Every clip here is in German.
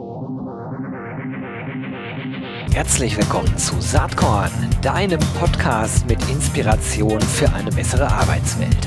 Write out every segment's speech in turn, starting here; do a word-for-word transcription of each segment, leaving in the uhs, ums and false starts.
Herzlich willkommen zu Saatkorn, deinem Podcast mit Inspiration für eine bessere Arbeitswelt.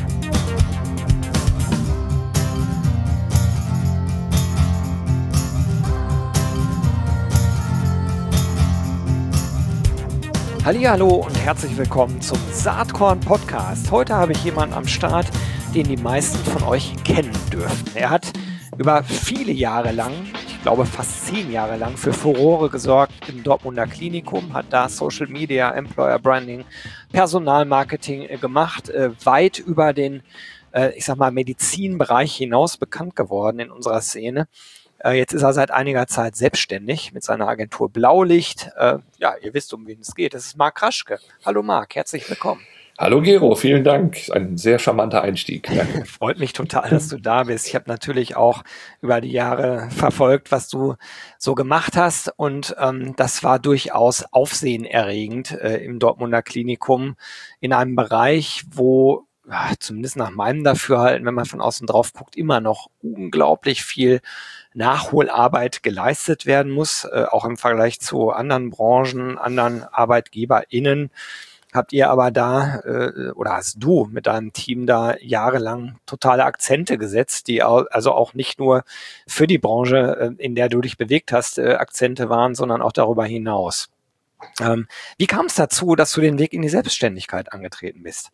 Hallihallo und herzlich willkommen zum Saatkorn Podcast. Heute habe ich jemanden am Start, den die meisten von euch kennen dürften. Er hat über viele Jahre lang, ich glaube fast zehn Jahre lang, für Furore gesorgt im Dortmunder Klinikum, hat da Social Media, Employer Branding, Personalmarketing gemacht, äh, weit über den, äh, ich sag mal, Medizinbereich hinaus bekannt geworden in unserer Szene. Äh, jetzt ist er seit einiger Zeit selbstständig mit seiner Agentur Blaulicht. Äh, ja, ihr wisst, um wen es geht. Das ist Marc Raschke. Hallo Marc, herzlich willkommen. Hallo Gero, vielen Dank. Ein sehr charmanter Einstieg. Danke. Freut mich total, dass du da bist. Ich habe natürlich auch über die Jahre verfolgt, was du so gemacht hast. Und ähm, das war durchaus aufsehenerregend äh, im Dortmunder Klinikum in einem Bereich, wo ja, zumindest nach meinem Dafürhalten, wenn man von außen drauf guckt, immer noch unglaublich viel Nachholarbeit geleistet werden muss, äh, auch im Vergleich zu anderen Branchen, anderen ArbeitgeberInnen. Habt ihr aber da, äh, oder hast du mit deinem Team da jahrelang totale Akzente gesetzt, die au- also auch nicht nur für die Branche, äh, in der du dich bewegt hast, äh, Akzente waren, sondern auch darüber hinaus. Ähm, wie kam es dazu, dass du den Weg in die Selbstständigkeit angetreten bist?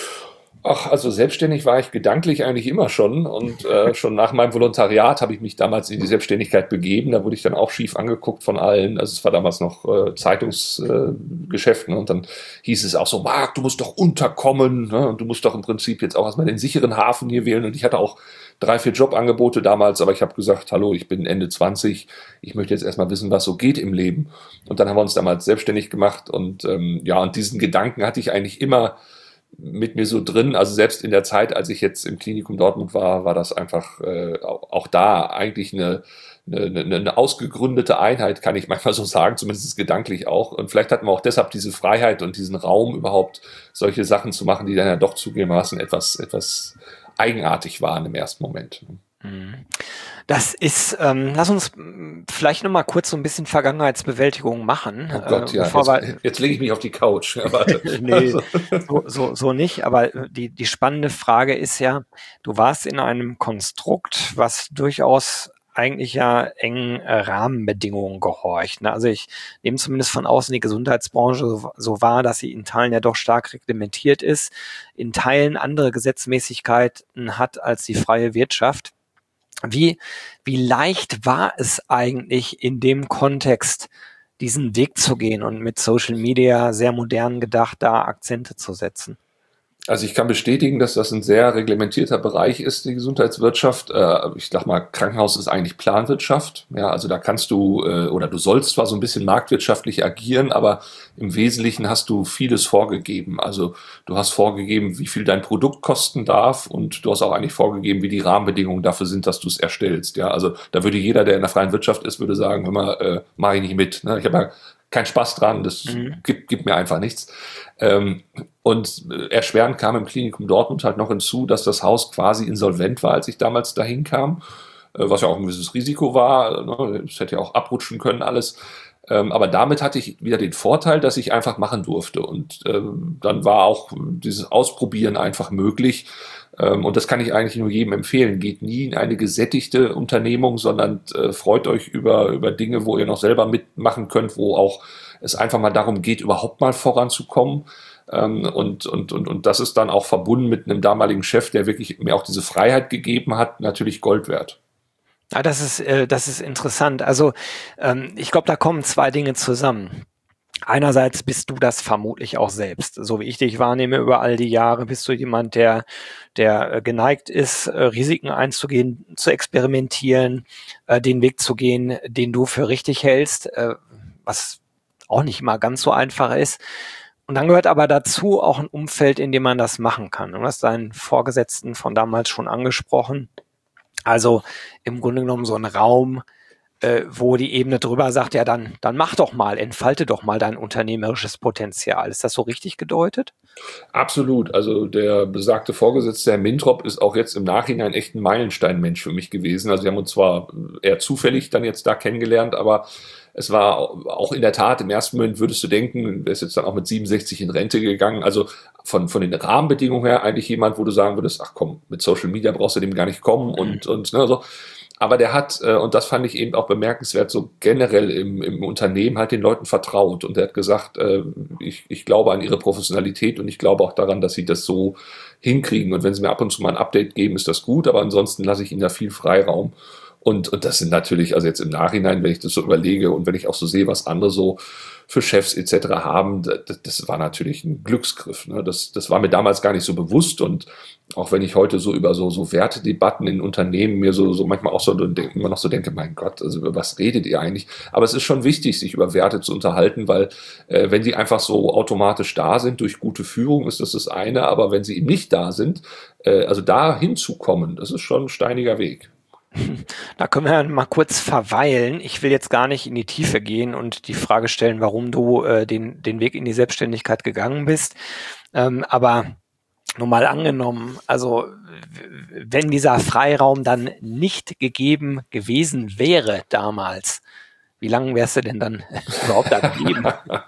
Ach, also selbstständig war ich gedanklich eigentlich immer schon und äh, schon nach meinem Volontariat habe ich mich damals in die Selbstständigkeit begeben. Da wurde ich dann auch schief angeguckt von allen. Also es war damals noch äh, Zeitungsgeschäft, äh, ne? Und dann hieß es auch so, Marc, du musst doch unterkommen, ne? Und du musst doch im Prinzip jetzt auch erstmal den sicheren Hafen hier wählen. Und ich hatte auch drei, vier Jobangebote damals, aber ich habe gesagt, hallo, ich bin Ende zwanzig, ich möchte jetzt erstmal wissen, was so geht im Leben. Und dann haben wir uns damals selbstständig gemacht und ähm, ja, und diesen Gedanken hatte ich eigentlich immer mit mir so drin, also selbst in der Zeit, als ich jetzt im Klinikum Dortmund war, war das einfach äh, auch, auch da eigentlich eine, eine, eine ausgegründete Einheit, kann ich manchmal so sagen, zumindest gedanklich auch. Und vielleicht hatten wir auch deshalb diese Freiheit und diesen Raum, überhaupt solche Sachen zu machen, die dann ja doch zugegebenermaßen etwas, etwas eigenartig waren im ersten Moment. Das ist, ähm, lass uns vielleicht noch mal kurz so ein bisschen Vergangenheitsbewältigung machen. Oh Gott, äh, ja, bevor jetzt, wir, jetzt lege ich mich auf die Couch. Ja, warte. nee, so, so, so nicht. Aber die, die spannende Frage ist ja, du warst in einem Konstrukt, was durchaus eigentlich ja engen äh, Rahmenbedingungen gehorcht. Ne? Also ich nehme zumindest von außen die Gesundheitsbranche so, so wahr, dass sie in Teilen ja doch stark reglementiert ist, in Teilen andere Gesetzmäßigkeiten hat als die freie Wirtschaft. Wie, wie leicht war es eigentlich in dem Kontext, diesen Weg zu gehen und mit Social Media sehr modern gedacht, da Akzente zu setzen? Also ich kann bestätigen, dass das ein sehr reglementierter Bereich ist, die Gesundheitswirtschaft. Äh, Ich sag mal, Krankenhaus ist eigentlich Planwirtschaft. Ja, also da kannst du äh, oder du sollst zwar so ein bisschen marktwirtschaftlich agieren, aber im Wesentlichen hast du vieles vorgegeben. Also du hast vorgegeben, wie viel dein Produkt kosten darf und du hast auch eigentlich vorgegeben, wie die Rahmenbedingungen dafür sind, dass du es erstellst. Ja, also da würde jeder, der in der freien Wirtschaft ist, würde sagen, hör mal, äh, mache ich nicht mit. Ne? Ich habe ja keinen Spaß dran, das Mhm. gibt, gibt mir einfach nichts. Ähm, und erschwerend kam im Klinikum Dortmund halt noch hinzu, dass das Haus quasi insolvent war, als ich damals dahin kam, äh, was ja auch ein gewisses Risiko war. Ne? Es hätte ja auch abrutschen können, alles. Ähm, aber damit hatte ich wieder den Vorteil, dass ich einfach machen durfte. Und ähm, dann war auch dieses Ausprobieren einfach möglich. Ähm, und das kann ich eigentlich nur jedem empfehlen. Geht nie in eine gesättigte Unternehmung, sondern äh, freut euch über, über Dinge, wo ihr noch selber mitmachen könnt, wo auch es einfach mal darum geht, überhaupt mal voranzukommen. Ähm, und, und, und, und das ist dann auch verbunden mit einem damaligen Chef, der wirklich mir auch diese Freiheit gegeben hat, natürlich Gold wert. Ja, das ist, äh, das ist interessant. Also ähm, ich glaube, da kommen zwei Dinge zusammen. Einerseits bist du das vermutlich auch selbst. So wie ich dich wahrnehme über all die Jahre, bist du jemand, der, der äh, geneigt ist, äh, Risiken einzugehen, zu experimentieren, äh, den Weg zu gehen, den du für richtig hältst, äh, was auch nicht immer ganz so einfach ist. Und dann gehört aber dazu auch ein Umfeld, in dem man das machen kann. Du hast deinen Vorgesetzten von damals schon angesprochen. Also im Grunde genommen so ein Raum, äh, wo die Ebene drüber sagt, ja, dann, dann mach doch mal, entfalte doch mal dein unternehmerisches Potenzial. Ist das so richtig gedeutet? Absolut. Also der besagte Vorgesetzte, Herr Mintrop, ist auch jetzt im Nachhinein echt ein Meilensteinmensch für mich gewesen. Also wir haben uns zwar eher zufällig dann jetzt da kennengelernt, aber es war auch in der Tat, im ersten Moment würdest du denken, der ist jetzt dann auch mit siebenundsechzig in Rente gegangen. Also von, von den Rahmenbedingungen her eigentlich jemand, wo du sagen würdest, ach komm, mit Social Media brauchst du dem gar nicht kommen und, und ne, so. Aber der hat, äh, und das fand ich eben auch bemerkenswert, so generell im, im Unternehmen halt den Leuten vertraut. Und er hat gesagt, äh, ich, ich glaube an ihre Professionalität und ich glaube auch daran, dass sie das so hinkriegen. Und wenn sie mir ab und zu mal ein Update geben, ist das gut, aber ansonsten lasse ich ihnen da viel Freiraum. Und, und das sind natürlich, also jetzt im Nachhinein, wenn ich das so überlege und wenn ich auch so sehe, was andere so für Chefs et cetera haben, das, das war natürlich ein Glücksgriff. Ne? Das, das war mir damals gar nicht so bewusst. Und auch wenn ich heute so über so, so Wertedebatten in Unternehmen mir so, so manchmal auch so immer noch so denke, mein Gott, also über was redet ihr eigentlich? Aber es ist schon wichtig, sich über Werte zu unterhalten, weil äh, wenn die einfach so automatisch da sind durch gute Führung, ist das das eine. Aber wenn sie eben nicht da sind, äh, also da hinzukommen, das ist schon ein steiniger Weg. Da können wir mal kurz verweilen. Ich will jetzt gar nicht in die Tiefe gehen und die Frage stellen, warum du äh, den, den Weg in die Selbstständigkeit gegangen bist. Ähm, aber nur mal angenommen, also wenn dieser Freiraum dann nicht gegeben gewesen wäre damals, wie lange wärst du denn dann überhaupt da geblieben?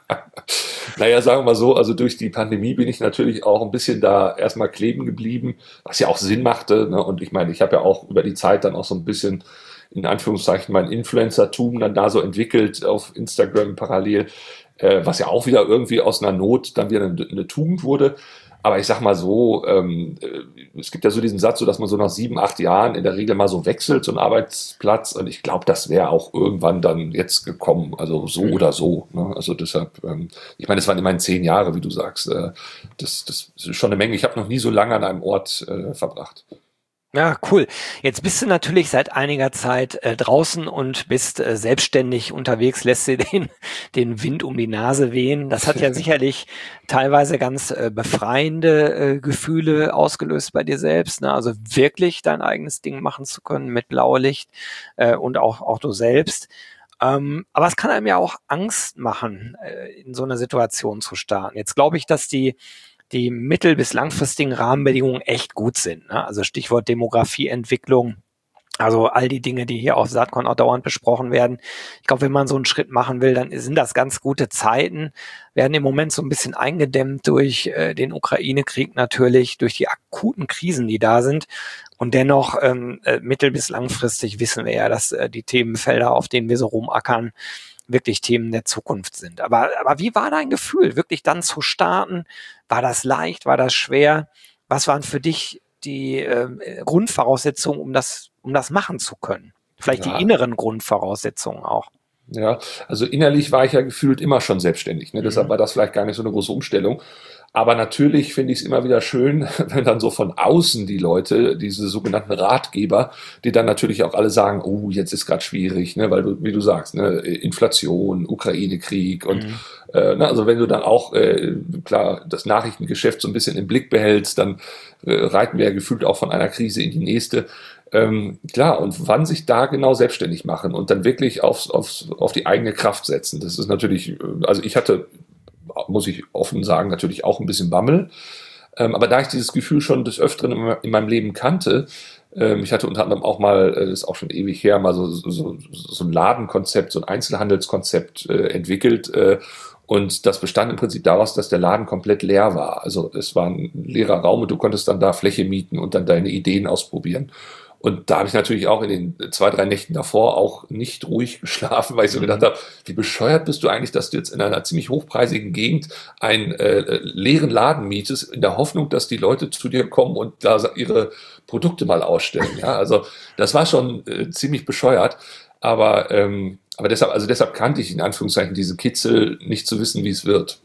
Naja, sagen wir mal so, also durch die Pandemie bin ich natürlich auch ein bisschen da erstmal kleben geblieben, was ja auch Sinn machte. Ne? Und ich meine, ich habe ja auch über die Zeit dann auch so ein bisschen in Anführungszeichen mein Influencer-Tum dann da so entwickelt auf Instagram parallel, äh, was ja auch wieder irgendwie aus einer Not dann wieder eine, eine Tugend wurde. Aber ich sag mal so, ähm, es gibt ja so diesen Satz, so dass man so nach sieben, acht Jahren in der Regel mal so wechselt, so einen Arbeitsplatz. Und ich glaube, das wäre auch irgendwann dann jetzt gekommen. Also so oder so. Ne? Also deshalb, ähm, ich meine, es waren immerhin zehn Jahre, wie du sagst. Äh, das, das ist schon eine Menge. Ich habe noch nie so lange an einem Ort äh, verbracht. Ja, cool. Jetzt bist du natürlich seit einiger Zeit äh, draußen und bist äh, selbstständig unterwegs, lässt dir den, den Wind um die Nase wehen. Das hat ja sicherlich teilweise ganz äh, befreiende äh, Gefühle ausgelöst bei dir selbst, ne? Also wirklich dein eigenes Ding machen zu können mit Blaulicht äh, und auch, auch du selbst. Ähm, aber es kann einem ja auch Angst machen, äh, in so eine Situation zu starten. Jetzt glaube ich, dass die die mittel- bis langfristigen Rahmenbedingungen echt gut sind. Ne? Also Stichwort Demografieentwicklung, also all die Dinge, die hier auf Saatkorn auch dauernd besprochen werden. Ich glaube, wenn man so einen Schritt machen will, dann sind das ganz gute Zeiten, werden im Moment so ein bisschen eingedämmt durch äh, den Ukraine-Krieg natürlich, durch die akuten Krisen, die da sind. Und dennoch ähm, äh, mittel- bis langfristig wissen wir ja, dass äh, die Themenfelder, auf denen wir so rumackern, wirklich Themen der Zukunft sind. Aber, aber wie war dein Gefühl, wirklich dann zu starten? War das leicht? War das schwer? Was waren für dich die äh, Grundvoraussetzungen, um das, um das machen zu können? Vielleicht die Ja, inneren Grundvoraussetzungen auch. ja, also innerlich war ich ja gefühlt immer schon selbstständig. Ne? Deshalb Mhm. war das vielleicht gar nicht so eine große Umstellung. Aber natürlich finde ich es immer wieder schön, wenn dann so von außen die Leute, diese sogenannten Ratgeber, die dann natürlich auch alle sagen, oh, jetzt ist gerade schwierig, ne? Weil du, wie du sagst, ne? Inflation, Ukraine-Krieg und Mhm. äh, ne? Also wenn du dann auch äh, klar das Nachrichtengeschäft so ein bisschen im Blick behältst, dann äh, reiten wir ja gefühlt auch von einer Krise in die nächste. Ähm, klar, und wann sich da genau selbstständig machen und dann wirklich aufs, aufs, auf die eigene Kraft setzen. Das ist natürlich, äh, also ich hatte, muss ich offen sagen, natürlich auch ein bisschen Bammel. Ähm, aber da ich dieses Gefühl schon des Öfteren in, in meinem Leben kannte, ähm, ich hatte unter anderem auch mal, äh, das ist auch schon ewig her, mal so, so, so ein Ladenkonzept, so ein Einzelhandelskonzept äh, entwickelt. Äh, und das bestand im Prinzip daraus, dass der Laden komplett leer war. Also es war ein leerer Raum und du konntest dann da Fläche mieten und dann deine Ideen ausprobieren. Und da habe ich natürlich auch in den zwei, drei Nächten davor auch nicht ruhig geschlafen, weil ich so gedacht Mhm. habe, wie bescheuert bist du eigentlich, dass du jetzt in einer ziemlich hochpreisigen Gegend einen äh, leeren Laden mietest, in der Hoffnung, dass die Leute zu dir kommen und da ihre Produkte mal ausstellen. Ja, also das war schon äh, ziemlich bescheuert. Aber, ähm, aber deshalb, also deshalb kannte ich in Anführungszeichen diesen Kitzel, nicht zu wissen, wie es wird.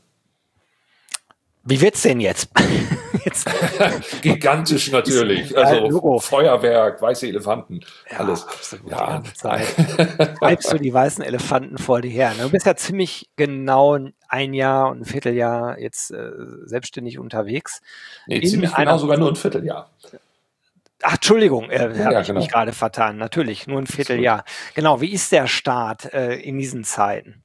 Wie wird's denn jetzt? Jetzt, Gigantisch ist, natürlich. ja, Also Logo. Feuerwerk, weiße Elefanten, Ja, alles. absolut, die Ja. ganze Zeit. Treibst du die weißen Elefanten vor dir her. Ne? Du bist ja ziemlich genau ein Jahr und ein Vierteljahr jetzt äh, selbstständig unterwegs Nee, in ziemlich genau einer, sogar nur ein Vierteljahr. Ach, Entschuldigung, äh, habe Ja, ich genau. mich gerade vertan. Natürlich, nur ein Ist gut. Vierteljahr. Genau, wie ist der Start äh, in diesen Zeiten?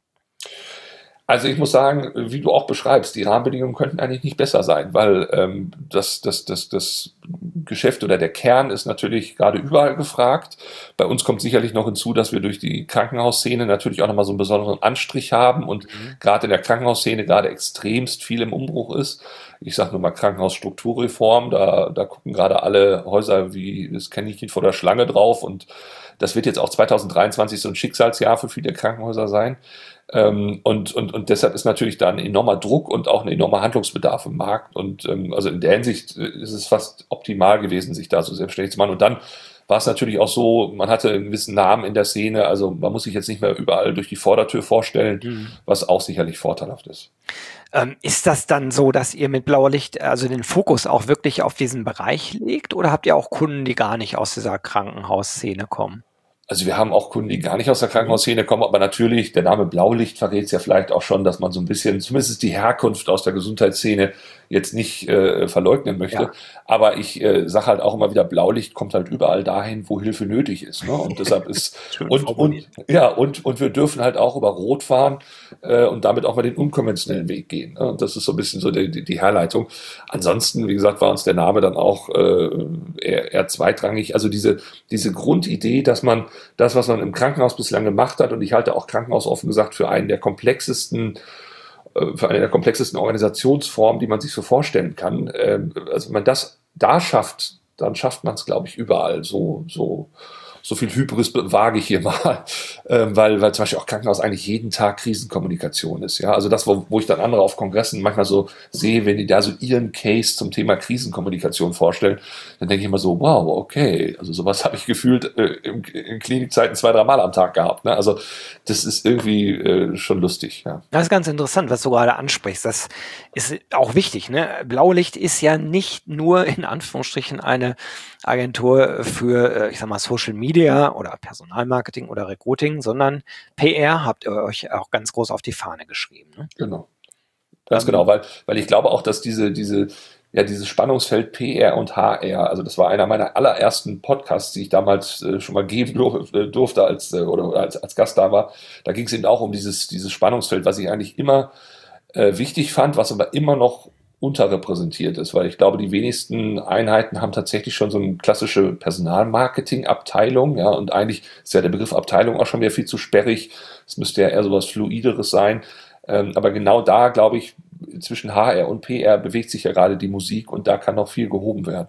Also ich muss sagen, wie du auch beschreibst, die Rahmenbedingungen könnten eigentlich nicht besser sein, weil ähm, das, das, das, das Geschäft oder der Kern ist natürlich gerade überall gefragt. Bei uns kommt sicherlich noch hinzu, dass wir durch die Krankenhausszene natürlich auch nochmal so einen besonderen Anstrich haben und Mhm. gerade in der Krankenhausszene gerade extremst viel im Umbruch ist. Ich sage nur mal Krankenhausstrukturreform, da, da gucken gerade alle Häuser wie das Kaninchen vor der Schlange drauf und das wird jetzt auch zweitausenddreiundzwanzig so ein Schicksalsjahr für viele Krankenhäuser sein. Ähm, und, und, und deshalb ist natürlich da ein enormer Druck und auch ein enormer Handlungsbedarf im Markt. Und ähm, also in der Hinsicht ist es fast optimal gewesen, sich da so selbstständig zu machen. Und dann war es natürlich auch so, man hatte einen gewissen Namen in der Szene, also man muss sich jetzt nicht mehr überall durch die Vordertür vorstellen, Mhm. was auch sicherlich vorteilhaft ist. Ähm, ist das dann so, dass ihr mit Blauer Licht also den Fokus auch wirklich auf diesen Bereich legt oder habt ihr auch Kunden, die gar nicht aus dieser Krankenhausszene kommen? Also wir haben auch Kunden, die gar nicht aus der Krankenhausszene kommen, aber natürlich, der Name Blaulicht verrät es ja vielleicht auch schon, dass man so ein bisschen, zumindest die Herkunft aus der Gesundheitsszene jetzt nicht äh, verleugnen möchte. Ja. Aber ich äh, sage halt auch immer wieder, Blaulicht kommt halt überall dahin, wo Hilfe nötig ist. Ne? Und deshalb ist, Schön und, formuliert. und, ja, und, und wir dürfen halt auch über Rot fahren äh, und damit auch mal den unkonventionellen Weg gehen. Ne? Und das ist so ein bisschen so die, die, die Herleitung. Ansonsten, wie gesagt, war uns der Name dann auch äh, eher, eher zweitrangig. Also diese, diese Grundidee, dass man das, was man im Krankenhaus bislang gemacht hat, und ich halte auch Krankenhaus offen gesagt für einen der komplexesten, äh, für eine der komplexesten Organisationsformen, die man sich so vorstellen kann. Ähm, also wenn man das da schafft, dann schafft man es, glaube ich, überall. So, so, so viel Hybris wage ich hier mal, ähm, weil, weil zum Beispiel auch Krankenhaus eigentlich jeden Tag Krisenkommunikation ist. Ja, also das, wo, wo ich dann andere auf Kongressen manchmal so sehe, wenn die da so ihren Case zum Thema Krisenkommunikation vorstellen, dann denke ich immer so, wow, okay, also sowas habe ich gefühlt äh, in, in Klinikzeiten zwei, drei Mal am Tag gehabt. Ne? Also das ist irgendwie äh, schon lustig. Ja. Das ist ganz interessant, was du gerade ansprichst. Das ist auch wichtig. Ne? Blaulicht ist ja nicht nur in Anführungsstrichen eine Agentur für, ich sag mal, Social Media oder Personalmarketing oder Recruiting, sondern P R habt ihr euch auch ganz groß auf die Fahne geschrieben. Ne? Genau. Ganz Ähm, genau, weil, weil ich glaube auch, dass diese, diese, ja, dieses Spannungsfeld P R und H R, also das war einer meiner allerersten Podcasts, die ich damals äh, schon mal geben dur äh, durfte als, äh, oder, oder als, als Gast da war. Da ging es eben auch um dieses, dieses Spannungsfeld, was ich eigentlich immer äh, wichtig fand, was aber immer noch unterrepräsentiert ist, weil ich glaube, die wenigsten Einheiten haben tatsächlich schon so eine klassische Personalmarketing-Abteilung, ja, und eigentlich ist ja der Begriff Abteilung auch schon wieder viel zu sperrig. Es müsste ja eher so was Fluideres sein. Ähm, aber genau da, glaube ich, zwischen H R und P R bewegt sich ja gerade die Musik und da kann noch viel gehoben werden.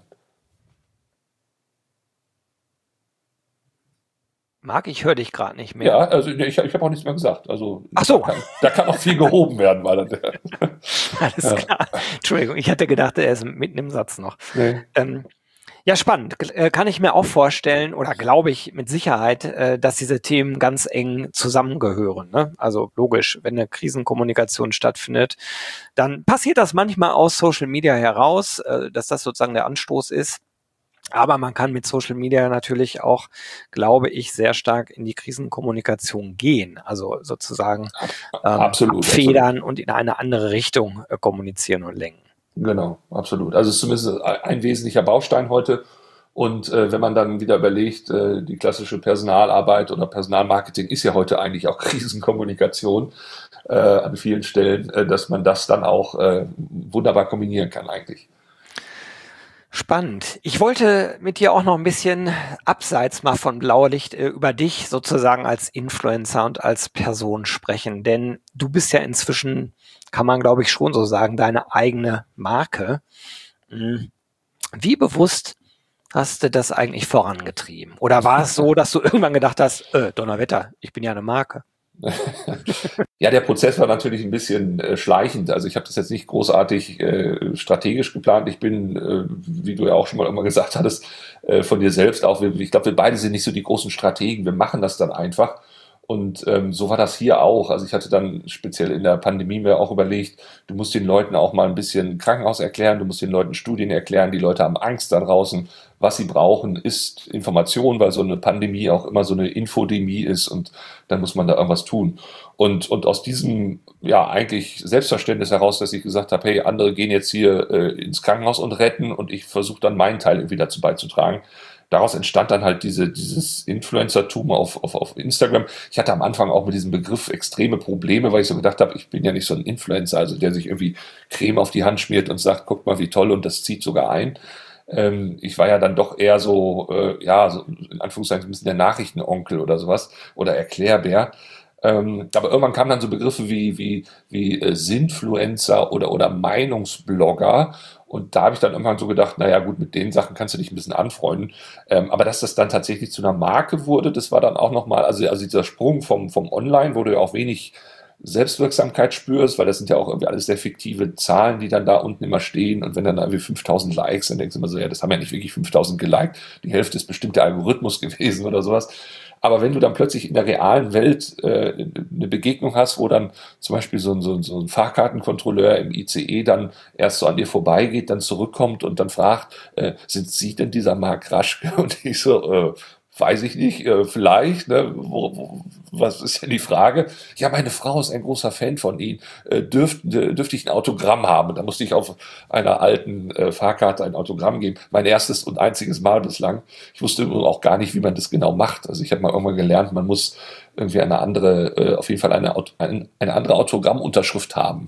Marc, ich höre dich gerade nicht mehr. Ja, also ich, ich habe auch nichts mehr gesagt. Also Ach so. da, kann, da kann noch viel gehoben werden. Weil dann, Alles ja. klar. Entschuldigung, ich hatte gedacht, er ist mitten im Satz noch. Nee. Ähm, ja, spannend. Äh, Kann ich mir auch vorstellen oder glaube ich mit Sicherheit, äh, dass diese Themen ganz eng zusammengehören. Ne? Also logisch, wenn eine Krisenkommunikation stattfindet, dann passiert das manchmal aus Social Media heraus, äh, dass das sozusagen der Anstoß ist. Aber man kann mit Social Media natürlich auch, glaube ich, sehr stark in die Krisenkommunikation gehen. Also sozusagen ähm, Absolut, abfedern absolut. und in eine andere Richtung äh, kommunizieren und lenken. Genau, absolut. Also es ist zumindest ein wesentlicher Baustein heute. Und äh, wenn man dann wieder überlegt, äh, die klassische Personalarbeit oder Personalmarketing ist ja heute eigentlich auch Krisenkommunikation äh, an vielen Stellen, äh, dass man das dann auch äh, wunderbar kombinieren kann eigentlich. Spannend. Ich wollte mit dir auch noch ein bisschen abseits mal von Blaulicht äh, über dich sozusagen als Influencer und als Person sprechen, denn du bist ja inzwischen, kann man glaube ich schon so sagen, deine eigene Marke. Mhm. Wie bewusst hast du das eigentlich vorangetrieben? Oder war es so, dass du irgendwann gedacht hast, äh, Donnerwetter, ich bin ja eine Marke? Ja, der Prozess war natürlich ein bisschen äh, schleichend. Also ich habe das jetzt nicht großartig äh, strategisch geplant. Ich bin, äh, wie du ja auch schon mal immer gesagt hattest, äh, von dir selbst auch. Ich glaube, wir beide sind nicht so die großen Strategen. Wir machen das dann einfach. Und ähm, so war das hier auch. Also ich hatte dann speziell in der Pandemie mir auch überlegt, du musst den Leuten auch mal ein bisschen Krankenhaus erklären, du musst den Leuten Studien erklären, die Leute haben Angst da draußen. Was sie brauchen, ist Information, weil so eine Pandemie auch immer so eine Infodemie ist und dann muss man da irgendwas tun. Und, und aus diesem, ja, eigentlich Selbstverständnis heraus, dass ich gesagt habe, hey, andere gehen jetzt hier äh, ins Krankenhaus und retten und ich versuche dann meinen Teil irgendwie dazu beizutragen. Daraus entstand dann halt diese, dieses Influencertum auf, auf, auf Instagram. Ich hatte am Anfang auch mit diesem Begriff extreme Probleme, weil ich so gedacht habe, ich bin ja nicht so ein Influencer, also der sich irgendwie Creme auf die Hand schmiert und sagt, guck mal, wie toll, und das zieht sogar ein. Ähm, ich war ja dann doch eher so, äh, ja, so in Anführungszeichen so ein bisschen der Nachrichtenonkel oder sowas oder Erklärbär. Ähm, aber irgendwann kamen dann so Begriffe wie, wie, wie äh, Sinfluencer oder, oder Meinungsblogger. Und da habe ich dann irgendwann so gedacht, naja gut, mit den Sachen kannst du dich ein bisschen anfreunden. Ähm, aber dass das dann tatsächlich zu einer Marke wurde, das war dann auch nochmal, also, also dieser Sprung vom, vom Online, wo du ja auch wenig Selbstwirksamkeit spürst, weil das sind ja auch irgendwie alles sehr fiktive Zahlen, die dann da unten immer stehen. Und wenn dann irgendwie fünftausend Likes, dann denkst du immer so, ja, das haben ja nicht wirklich fünftausend geliked. Die Hälfte ist bestimmt der Algorithmus gewesen oder sowas. Aber wenn du dann plötzlich in der realen Welt äh, eine Begegnung hast, wo dann zum Beispiel so ein, so, ein, so ein Fahrkartenkontrolleur im I C E dann erst so an dir vorbeigeht, dann zurückkommt und dann fragt, äh, sind Sie denn dieser Marc Raschke? Und ich so, äh, weiß ich nicht, äh, vielleicht, ne? Wo, wo, was ist denn die Frage? Ja, meine Frau ist ein großer Fan von Ihnen. Äh, dürft, äh, dürfte ich ein Autogramm haben? Und da musste ich auf einer alten äh, Fahrkarte ein Autogramm geben. Mein erstes und einziges Mal bislang. Ich wusste auch gar nicht, wie man das genau macht. Also ich habe mal irgendwann gelernt, man muss irgendwie eine andere, äh, auf jeden Fall eine, eine, eine andere Autogrammunterschrift haben.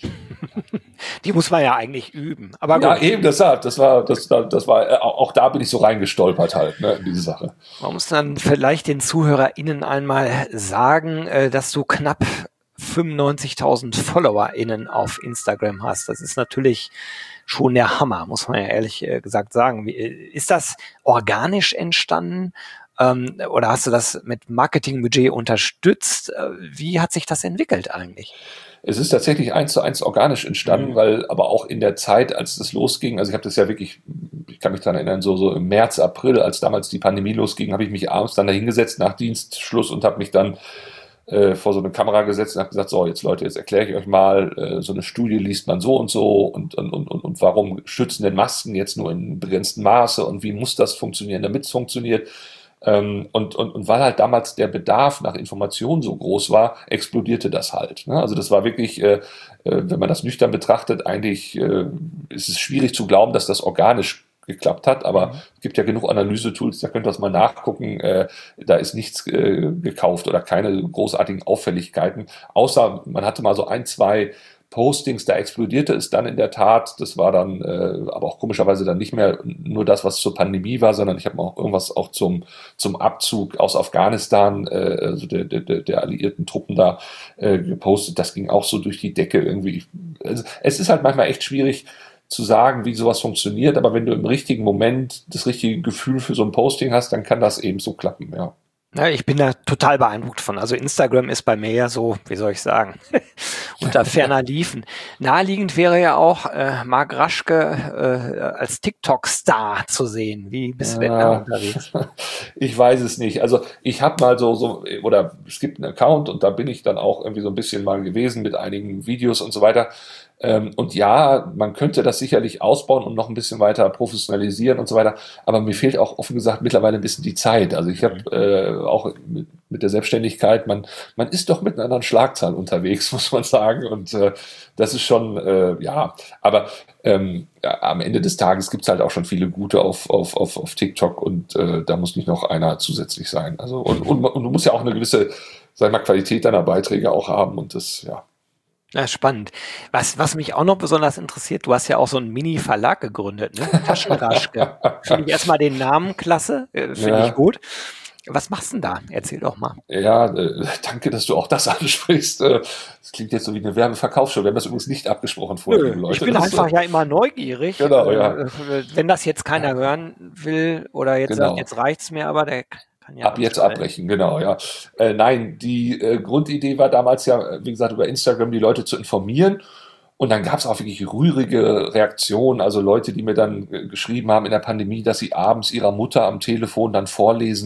Die muss man ja eigentlich üben. Aber gut. Ja, eben deshalb. Das war, das, das war, auch da bin ich so reingestolpert halt, ne, in diese Sache. Man muss dann vielleicht den ZuhörerInnen einmal sagen, dass du knapp fünfundneunzigtausend FollowerInnen auf Instagram hast. Das ist natürlich schon der Hammer, muss man ja ehrlich gesagt sagen. Ist das organisch entstanden? Ähm, oder hast du das mit Marketingbudget unterstützt? Wie hat sich das entwickelt eigentlich? Es ist tatsächlich eins zu eins organisch entstanden, mhm. weil aber auch in der Zeit, als es losging, also ich habe das ja wirklich, ich kann mich daran erinnern, so, so im März, April, als damals die Pandemie losging, habe ich mich abends dann da hingesetzt nach Dienstschluss und habe mich dann äh, vor so eine Kamera gesetzt und habe gesagt, so jetzt Leute, jetzt erkläre ich euch mal, äh, so eine Studie liest man so und so und, und, und, und warum schützen denn Masken jetzt nur in begrenztem Maße und wie muss das funktionieren, damit es funktioniert. Ähm, und, und, und weil halt damals der Bedarf nach Informationen so groß war, explodierte das halt. Ne? Also das war wirklich, äh, äh, wenn man das nüchtern betrachtet, eigentlich äh, ist es schwierig zu glauben, dass das organisch geklappt hat, aber mhm. es gibt ja genug Analysetools, da könnt ihr das mal nachgucken, äh, da ist nichts äh, gekauft oder keine großartigen Auffälligkeiten, außer man hatte mal so ein, zwei Postings, da explodierte es dann in der Tat. Das war dann äh, aber auch komischerweise dann nicht mehr nur das, was zur Pandemie war, sondern ich habe auch irgendwas auch zum, zum Abzug aus Afghanistan, äh, also der, der, der alliierten Truppen da äh, gepostet. Das ging auch so durch die Decke irgendwie. Also, es ist halt manchmal echt schwierig zu sagen, wie sowas funktioniert, aber wenn du im richtigen Moment das richtige Gefühl für so ein Posting hast, dann kann das eben so klappen, ja. Ja, ich bin da total beeindruckt von. Also Instagram ist bei mir ja so, wie soll ich sagen, unter ferner Liefen. Naheliegend wäre ja auch äh, Marc Raschke äh, als TikTok-Star zu sehen. Wie bist du denn da unterwegs? Ich weiß es nicht. Also ich habe mal so, so, oder es gibt einen Account und da bin ich dann auch irgendwie so ein bisschen mal gewesen mit einigen Videos und so weiter. Und ja, man könnte das sicherlich ausbauen und noch ein bisschen weiter professionalisieren und so weiter. Aber mir fehlt auch offen gesagt mittlerweile ein bisschen die Zeit. Also ich habe äh, auch mit, mit der Selbstständigkeit, man, man ist doch mit einer anderen Schlagzahl unterwegs, muss man sagen. Und äh, das ist schon, äh, ja, aber ähm, ja, am Ende des Tages gibt es halt auch schon viele gute auf, auf, auf, auf TikTok und äh, da muss nicht noch einer zusätzlich sein. Also und, und, und du musst ja auch eine gewisse, sag ich mal, Qualität deiner Beiträge auch haben und das, ja. Ja, spannend. Was, was mich auch noch besonders interessiert, du hast ja auch so einen Mini-Verlag gegründet, ne? Taschenraschke. Finde ich erstmal den Namen klasse, äh, finde Ja. ich gut. Was machst du denn da? Erzähl doch mal. Ja, äh, danke, dass du auch das ansprichst. Äh, Das klingt jetzt so wie eine Werbeverkaufsshow. Wir haben das übrigens nicht abgesprochen vorher, liebe Leute. Ich bin Das einfach ist, ja immer neugierig. Genau, ja. Äh, Wenn das jetzt keiner hören will oder jetzt Genau. sagt, jetzt reicht's mir, aber der kann ja Ab jetzt abbrechen, genau, ja. Äh, nein, die äh, Grundidee war damals ja, wie gesagt, über Instagram die Leute zu informieren. Und dann gab es auch wirklich rührige Reaktionen, also Leute, die mir dann äh, geschrieben haben in der Pandemie, dass sie abends ihrer Mutter am Telefon dann vorlesen,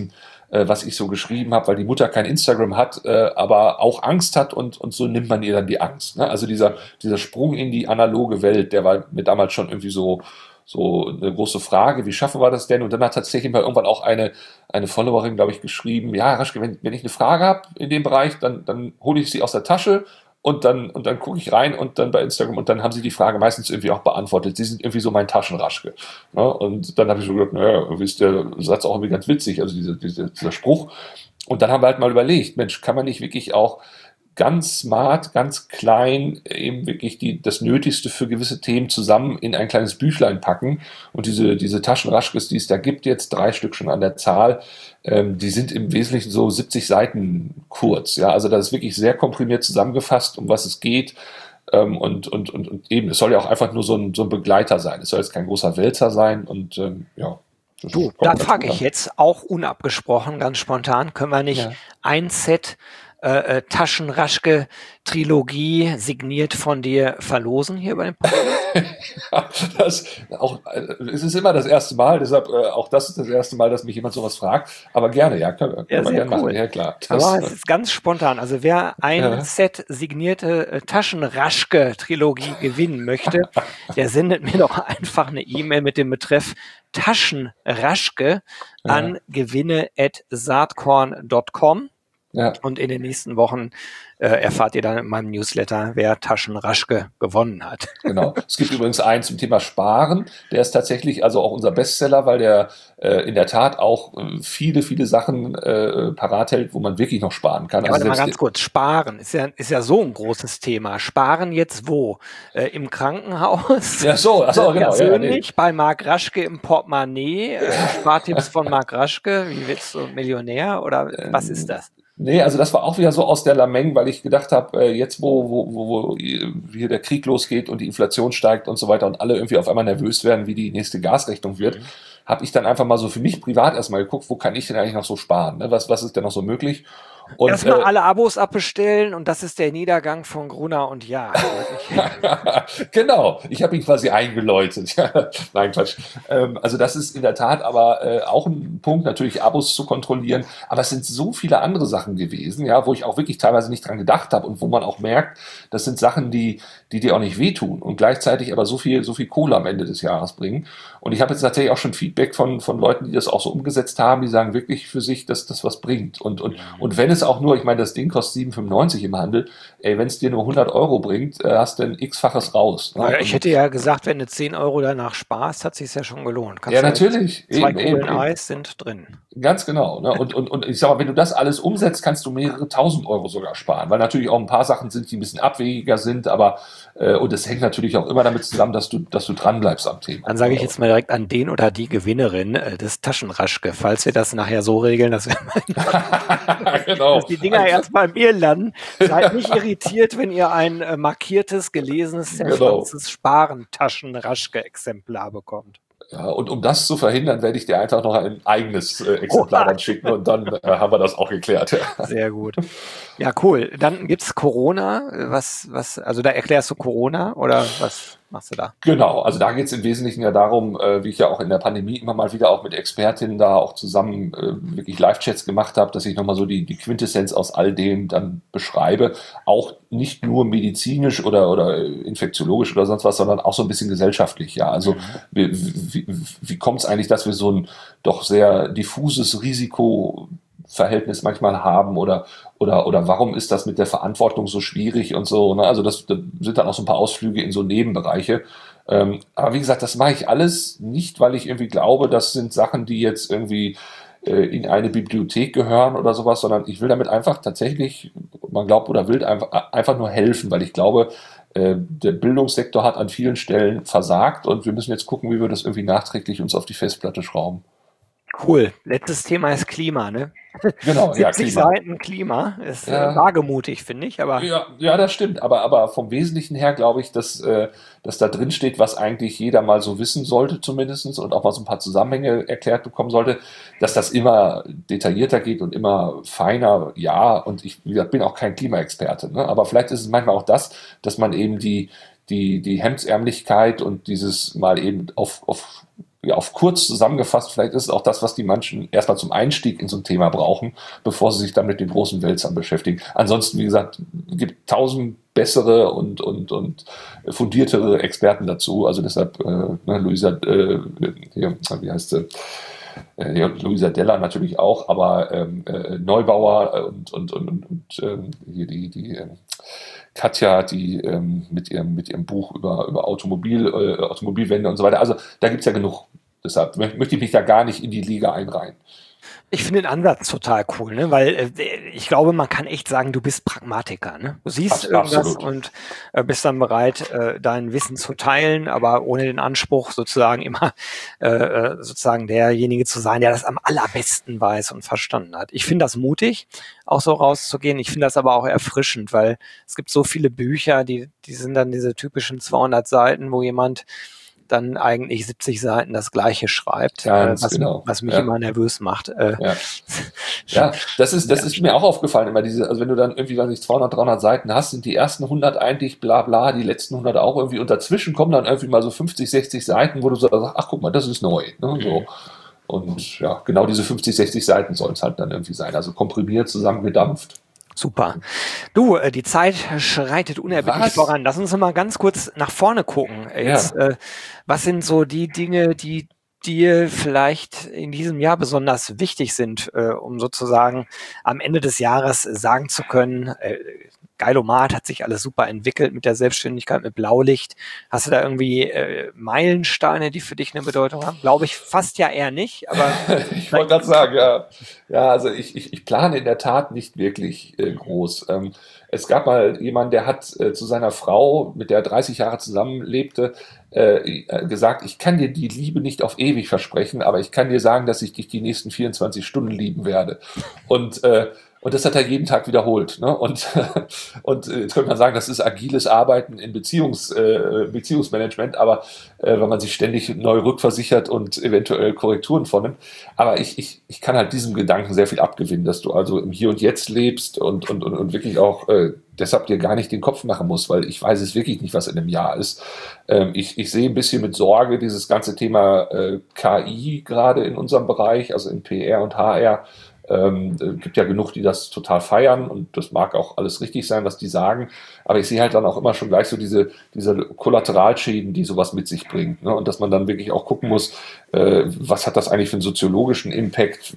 äh, was ich so geschrieben habe, weil die Mutter kein Instagram hat, äh, aber auch Angst hat und, und so nimmt man ihr dann die Angst. Ne? Also dieser, dieser Sprung in die analoge Welt, der war mir damals schon irgendwie so, so eine große Frage, wie schaffen wir das denn? Und dann hat tatsächlich mal irgendwann auch eine, eine Followerin, glaube ich, geschrieben, ja, Raschke, wenn, wenn ich eine Frage habe in dem Bereich, dann, dann hole ich sie aus der Tasche und dann, und dann gucke ich rein und dann bei Instagram und dann haben sie die Frage meistens irgendwie auch beantwortet. Sie sind irgendwie so mein Taschenraschke. Ne? Und dann habe ich so gedacht, naja, irgendwie ist der Satz auch irgendwie ganz witzig, also diese, diese, dieser Spruch. Und dann haben wir halt mal überlegt, Mensch, kann man nicht wirklich auch ganz smart, ganz klein eben wirklich die, das Nötigste für gewisse Themen zusammen in ein kleines Büchlein packen. Und diese, diese Taschenraschkes, die es da gibt, jetzt drei Stück schon an der Zahl, ähm, die sind im Wesentlichen so siebzig Seiten kurz. Ja, also das ist wirklich sehr komprimiert zusammengefasst, um was es geht. Ähm, und, und, und, und eben, es soll ja auch einfach nur so ein, so ein Begleiter sein. Es soll jetzt kein großer Wälzer sein und ähm, ja. Du, da frage ich jetzt auch unabgesprochen, ganz spontan, können wir nicht ja. ein Set äh, Taschenraschke Trilogie signiert von dir verlosen hier bei dem Podcast? das, auch, es ist immer das erste Mal, deshalb äh, auch das ist das erste Mal, dass mich jemand sowas fragt, aber gerne, ja, können, können ja, wir gerne cool. machen, ja klar. Das, aber es ist ganz spontan, also wer ein ja. Set signierte äh, Taschenraschke Trilogie gewinnen möchte, der sendet mir doch einfach eine E-Mail mit dem Betreff Taschenraschke ja. an gewinne at saatkorn punkt com. Ja. Und in den nächsten Wochen äh, erfahrt ihr dann in meinem Newsletter, wer Taschenraschke gewonnen hat. Genau. Es gibt übrigens einen zum Thema Sparen. Der ist tatsächlich also auch unser Bestseller, weil der äh, in der Tat auch äh, viele, viele Sachen äh, parat hält, wo man wirklich noch sparen kann. Ja, also mal ganz kurz, Sparen ist ja, ist ja so ein großes Thema. Sparen jetzt wo? Äh, Im Krankenhaus? Ja, so, achso, genau. Persönlich, ja, nee. bei Marc Raschke im Portemonnaie? Äh, Spartipps von Marc Raschke? Wie willst du Millionär? Oder was ist das? Nee, also das war auch wieder so aus der Lameng, weil ich gedacht habe, jetzt wo, wo, wo, wo hier der Krieg losgeht und die Inflation steigt und so weiter und alle irgendwie auf einmal nervös werden, wie die nächste Gasrechnung wird, mhm. habe ich dann einfach mal so für mich privat erstmal geguckt, wo kann ich denn eigentlich noch so sparen? Ne? Was, was ist denn noch so möglich? Und, Erstmal äh, alle Abos abbestellen und das ist der Niedergang von Gruner und Jahr. Genau, ich habe ihn quasi eingeläutet. Nein, Quatsch. Ähm, also das ist in der Tat aber äh, auch ein Punkt, natürlich Abos zu kontrollieren. Aber es sind so viele andere Sachen gewesen, ja, wo ich auch wirklich teilweise nicht dran gedacht habe und wo man auch merkt, das sind Sachen, die, die dir auch nicht wehtun und gleichzeitig aber so viel, so viel Kohle am Ende des Jahres bringen. Und ich habe jetzt tatsächlich auch schon Feedback von, von Leuten, die das auch so umgesetzt haben, die sagen wirklich für sich, dass das was bringt. Und, und, und wenn es auch nur, ich meine, das Ding kostet sieben fünfundneunzig im Handel, ey, wenn es dir nur hundert Euro bringt, äh, hast du ein x-faches raus. Ne? Ja, ich hätte ja gesagt, wenn du zehn Euro danach sparst, hat es sich ja schon gelohnt. Kannst ja, natürlich. Zwei Kugeln Eis sind drin. Ganz genau. Ne? Und, und, und ich sag mal, wenn du das alles umsetzt, kannst du mehrere tausend Euro sogar sparen, weil natürlich auch ein paar Sachen sind, die ein bisschen abwegiger sind, aber äh, und es hängt natürlich auch immer damit zusammen, dass du, dass du dran bleibst am Thema. Dann sage ich jetzt mal direkt an den oder die Gewinnerin äh, des Taschenraschke, falls wir das nachher so regeln, dass wir genau. dass die Dinger also, erst bei mir landen. Seid nicht irritiert, wenn ihr ein äh, markiertes, gelesenes, zerschwanztes genau. Sparen-Taschenraschke-Exemplar bekommt. Ja, und um das zu verhindern, werde ich dir einfach noch ein eigenes äh, Exemplar oh, dann schicken und dann äh, haben wir das auch geklärt. Sehr gut. Ja, cool. Dann gibt's Corona. Was, was, also da erklärst du Corona oder was machst du da? Genau, also da geht es im Wesentlichen ja darum, äh, wie ich ja auch in der Pandemie immer mal wieder auch mit Expertinnen da auch zusammen äh, wirklich Live-Chats gemacht habe, dass ich nochmal so die, die Quintessenz aus all dem dann beschreibe. Auch nicht nur medizinisch oder, oder infektiologisch oder sonst was, sondern auch so ein bisschen gesellschaftlich. Ja, also mhm. wie, wie, wie kommt es eigentlich, dass wir so ein doch sehr diffuses Risikoverhältnis manchmal haben oder Oder, oder warum ist das mit der Verantwortung so schwierig und so. Ne? Also das, das sind dann auch so ein paar Ausflüge in so Nebenbereiche. Ähm, aber wie gesagt, das mache ich alles nicht, weil ich irgendwie glaube, das sind Sachen, die jetzt irgendwie äh, in eine Bibliothek gehören oder sowas, sondern ich will damit einfach tatsächlich, man glaubt oder will, einfach, einfach nur helfen, weil ich glaube, äh, der Bildungssektor hat an vielen Stellen versagt und wir müssen jetzt gucken, wie wir das irgendwie nachträglich uns auf die Festplatte schrauben. Cool. Letztes Thema ist Klima, ne? Genau, ja, siebzig Seiten Klima ist ja. äh, wagemutig, finde ich. Aber ja, ja, das stimmt. Aber, aber vom Wesentlichen her glaube ich, dass, äh, dass da drin steht, was eigentlich jeder mal so wissen sollte zumindest und auch mal so ein paar Zusammenhänge erklärt bekommen sollte, dass das immer detaillierter geht und immer feiner. Ja, und ich wie gesagt, bin auch kein Klimaexperte, ne? Aber vielleicht ist es manchmal auch das, dass man eben die, die, die Hemdsärmlichkeit und dieses mal eben auf, auf ja, auf kurz zusammengefasst, vielleicht ist es auch das, was die manchen erstmal zum Einstieg in so ein Thema brauchen, bevor sie sich dann mit den großen Wälzern beschäftigen. Ansonsten, wie gesagt, gibt tausend bessere und, und, und fundiertere Experten dazu. Also deshalb, äh, ne, Luisa, äh, hier, wie heißt sie? Äh, ja, Luisa Della natürlich auch, aber ähm, äh, Neubauer und, und, und, und, und ähm, hier die, die ähm, Katja, die ähm, mit ihrem mit ihrem Buch über, über Automobil, äh, Automobilwende und so weiter. Also da gibt es ja genug. Deshalb möchte ich mich da gar nicht in die Liga einreihen. Ich finde den Ansatz total cool, ne? Weil äh, ich glaube, man kann echt sagen, du bist Pragmatiker. Ne? Du siehst Abs- irgendwas absolut. und äh, bist dann bereit, äh, dein Wissen zu teilen, aber ohne den Anspruch, sozusagen immer äh, äh, sozusagen derjenige zu sein, der das am allerbesten weiß und verstanden hat. Ich finde das mutig, auch so rauszugehen. Ich finde das aber auch erfrischend, weil es gibt so viele Bücher, die, die sind dann diese typischen zweihundert Seiten, wo jemand dann eigentlich siebzig Seiten das Gleiche schreibt, äh, Ganz was, genau. was mich Ja. immer nervös macht. Äh, Ja. Ja, das ist, das ist mir auch aufgefallen, immer diese, also wenn du dann irgendwie, weiß ich, zweihundert, dreihundert Seiten hast, sind die ersten hundert eigentlich bla bla, die letzten hundert auch irgendwie, und dazwischen kommen dann irgendwie mal so fünfzig, sechzig Seiten, wo du so sagst, ach guck mal, das ist neu. Ne? So. Und ja, genau diese fünfzig, sechzig Seiten sollen es halt dann irgendwie sein, also komprimiert, zusammengedampft. Super. Du, äh, die Zeit schreitet unerbittlich Was? voran. Lass uns mal ganz kurz nach vorne gucken. Äh, Jetzt, Ja. äh, was sind so die Dinge, die dir vielleicht in diesem Jahr besonders wichtig sind, äh, um sozusagen am Ende des Jahres sagen zu können, äh, Geilomat hat sich alles super entwickelt mit der Selbstständigkeit, mit Blaulicht. Hast du da irgendwie äh, Meilensteine, die für dich eine Bedeutung haben? Glaube ich fast ja eher nicht, aber Ich wollte gerade sagen, ja. Ja, also ich, ich, ich plane in der Tat nicht wirklich äh, groß. Ähm, es gab mal jemanden, der hat äh, zu seiner Frau, mit der er dreißig Jahre zusammenlebte, äh, gesagt, ich kann dir die Liebe nicht auf ewig versprechen, aber ich kann dir sagen, dass ich dich die nächsten vierundzwanzig Stunden lieben werde. Und äh, Und das hat er jeden Tag wiederholt. Ne? Und, und jetzt könnte man sagen, das ist agiles Arbeiten in Beziehungs, äh, Beziehungsmanagement, aber äh, wenn man sich ständig neu rückversichert und eventuell Korrekturen vornimmt. Aber ich, ich, ich kann halt diesem Gedanken sehr viel abgewinnen, dass du also im Hier und Jetzt lebst und, und, und, und wirklich auch äh, deshalb dir gar nicht den Kopf machen musst, weil ich weiß es wirklich nicht, was in einem Jahr ist. Ähm, ich, ich sehe ein bisschen mit Sorge dieses ganze Thema äh, K I gerade in unserem Bereich, also in P R und H R. Ähm, es gibt ja genug, die das total feiern, und das mag auch alles richtig sein, was die sagen, aber ich sehe halt dann auch immer schon gleich so diese, diese Kollateralschäden, die sowas mit sich bringt, ne? Und dass man dann wirklich auch gucken muss, äh, was hat das eigentlich für einen soziologischen Impact,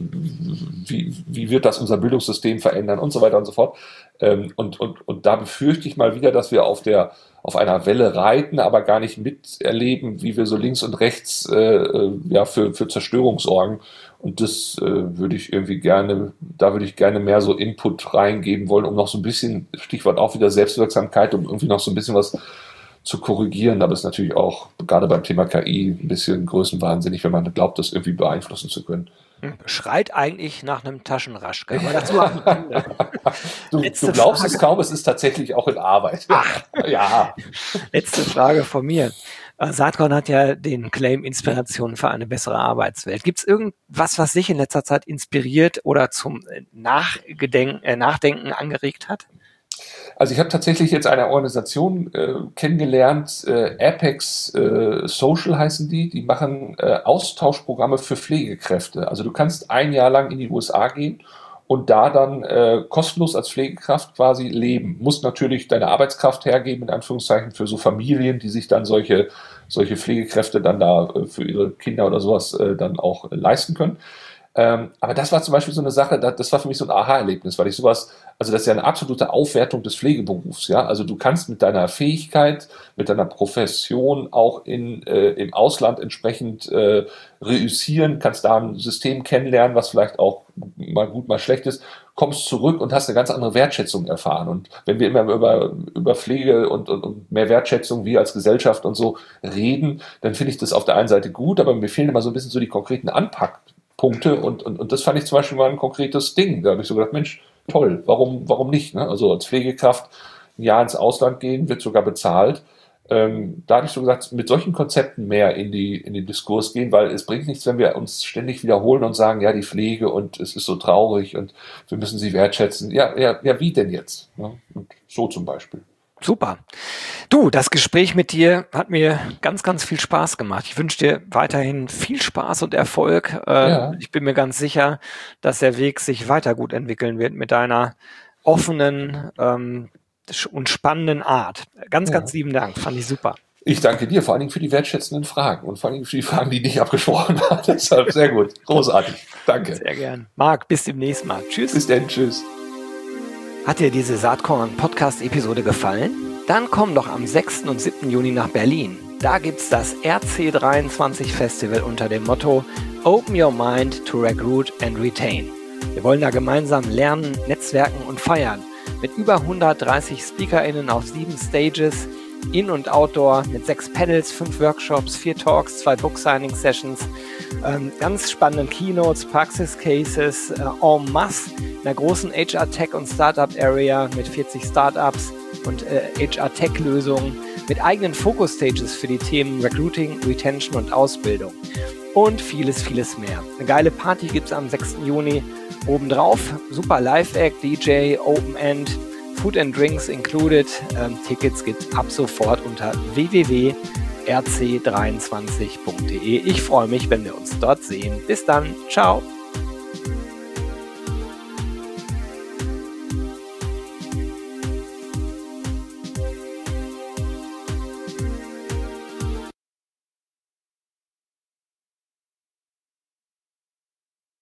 wie, wie wird das unser Bildungssystem verändern und so weiter und so fort. Ähm, und, und, und da befürchte ich mal wieder, dass wir auf der auf einer Welle reiten, aber gar nicht miterleben, wie wir so links und rechts äh, ja, für, für Zerstörung sorgen. Und das äh, würde ich irgendwie gerne, da würde ich gerne mehr so Input reingeben wollen, um noch so ein bisschen, Stichwort auch wieder Selbstwirksamkeit, um irgendwie noch so ein bisschen was zu korrigieren. Aber es ist natürlich auch, gerade beim Thema K I, ein bisschen größenwahnsinnig, wenn man glaubt, das irgendwie beeinflussen zu können. Schreit eigentlich nach einem Taschenraschke. Aber das nur am Ende. Du, du glaubst Frage. Es kaum, es ist tatsächlich auch in Arbeit. Ach, ja. Letzte Frage von mir. Saatkorn hat ja den Claim Inspiration für eine bessere Arbeitswelt. Gibt es irgendwas, was dich in letzter Zeit inspiriert oder zum Nachgedenken, äh, Nachdenken angeregt hat? Also ich habe tatsächlich jetzt eine Organisation äh, kennengelernt, äh, Apex äh, Social heißen die, die machen äh, Austauschprogramme für Pflegekräfte. Also du kannst ein Jahr lang in die U S A gehen und da dann äh, kostenlos als Pflegekraft quasi leben. Musst natürlich deine Arbeitskraft hergeben, in Anführungszeichen, für so Familien, die sich dann solche, solche Pflegekräfte dann da äh, für ihre Kinder oder sowas äh, dann auch äh, leisten können. Ähm, aber das war zum Beispiel so eine Sache, das, das war für mich so ein Aha-Erlebnis, weil ich sowas, also das ist ja eine absolute Aufwertung des Pflegeberufs, ja. Also du kannst mit deiner Fähigkeit, mit deiner Profession auch in, äh, im Ausland entsprechend äh, reüssieren, kannst da ein System kennenlernen, was vielleicht auch mal gut, mal schlecht ist, kommst zurück und hast eine ganz andere Wertschätzung erfahren. Und wenn wir immer über, über Pflege und, und, und mehr Wertschätzung, wir als Gesellschaft und so reden, dann finde ich das auf der einen Seite gut, aber mir fehlen immer so ein bisschen so die konkreten Anpack Punkte und, und, und das fand ich zum Beispiel mal ein konkretes Ding. Da habe ich so gedacht, Mensch, toll, warum, warum nicht? Ne? Also als Pflegekraft ein Jahr ins Ausland gehen, wird sogar bezahlt. Ähm, da habe ich so gesagt, mit solchen Konzepten mehr in, die, in den Diskurs gehen, weil es bringt nichts, wenn wir uns ständig wiederholen und sagen, ja, die Pflege und es ist so traurig und wir müssen sie wertschätzen. Ja, ja, ja wie denn jetzt? Ne? Und so zum Beispiel. Super. Du, das Gespräch mit dir hat mir ganz, ganz viel Spaß gemacht. Ich wünsche dir weiterhin viel Spaß und Erfolg. Äh, Ja. Ich bin mir ganz sicher, dass der Weg sich weiter gut entwickeln wird mit deiner offenen ähm, sch- und spannenden Art. Ganz, Ja. ganz lieben Dank. Fand ich super. Ich danke dir vor allen Dingen für die wertschätzenden Fragen und vor allen Dingen für die Fragen, die nicht abgesprochen waren. Deshalb sehr gut. Großartig. Danke. Sehr gern. Marc, bis demnächst mal. Tschüss. Bis dann. Tschüss. Hat dir diese Saatkorn-Podcast-Episode gefallen? Dann komm doch am sechsten und siebten Juni nach Berlin. Da gibt's das R C dreiundzwanzig Festival unter dem Motto Open Your Mind to Recruit and Retain. Wir wollen da gemeinsam lernen, netzwerken und feiern. Mit über hundertdreißig SpeakerInnen auf sieben Stages, In- und Outdoor, mit sechs Panels, fünf Workshops, vier Talks, zwei Book-Signing-Sessions, ähm, ganz spannenden Keynotes, Praxis-Cases, äh, en masse, in einer großen H R-Tech- und Startup-Area mit vierzig Startups und äh, H R-Tech-Lösungen, mit eigenen Focus-Stages für die Themen Recruiting, Retention und Ausbildung und vieles, vieles mehr. Eine geile Party gibt's am sechsten Juni obendrauf, super Live-Act, D J, Open-End, Food and Drinks included. Ähm, Tickets gibt's ab sofort unter w w w punkt r c dreiundzwanzig punkt d e. Ich freue mich, wenn wir uns dort sehen. Bis dann. Ciao.